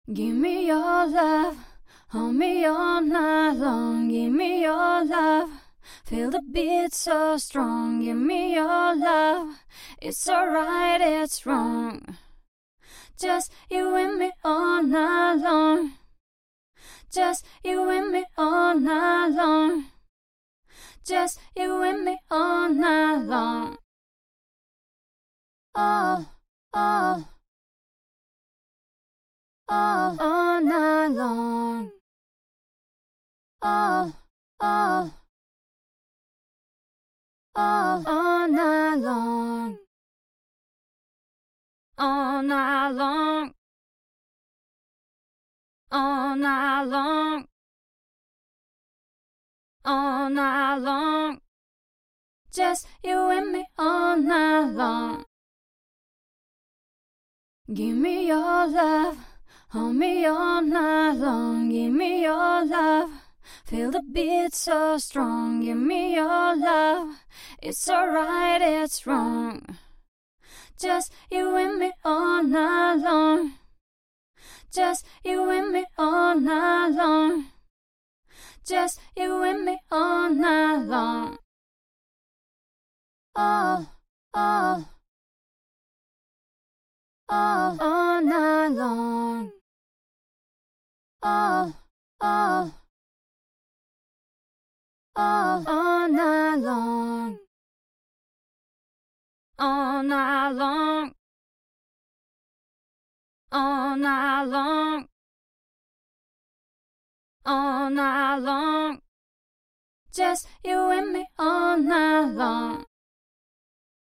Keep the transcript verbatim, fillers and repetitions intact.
Give me your love, hold me all night long. Give me your love, feel the beat so strong. Give me your love, it's alright, it's wrong. Just you and me all night long. Just you and me all night long. Just you and me all night long. All, all, all, all night long. All, all, all, all night long. All night long. All night long. All night long. Just you and me all night long. Give me your love, hold me all night long. Give me your love, feel the beat so strong. Give me your love, it's alright, it's wrong. Just you and me all night long. Just you and me all night long. Just you and me all night long. All, all, all, all night long. All, all, all, all night long. All night long. All night long. All night long. Just you and me all night long.